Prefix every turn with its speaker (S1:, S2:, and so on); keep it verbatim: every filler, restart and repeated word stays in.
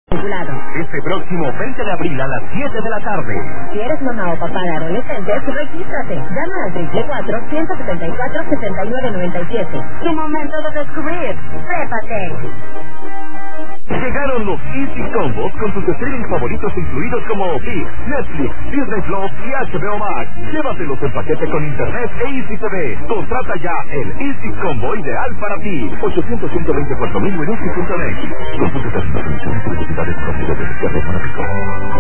S1: Este próximo veinte de abril a las siete de la tarde.
S2: Si eres mamá o papá de adolescentes, regístrate. Llama al triple cuatro, ciento setenta y cuatro, sesenta y nueve noventa y siete. ¡Qué momento de descubrir! ¡Prépate!
S1: Llegaron los Easy Combos con tus streaming favoritos incluidos como ViX, Netflix, Disney Plus y H B O Max. Llévatelos en paquete con internet e Easy T V. Contrata ya el Easy Combo ideal para ti. ochocientos, ciento veinticuatro mil en Easy punto net. Consulta las condiciones y velocidades con nivel de teléfono.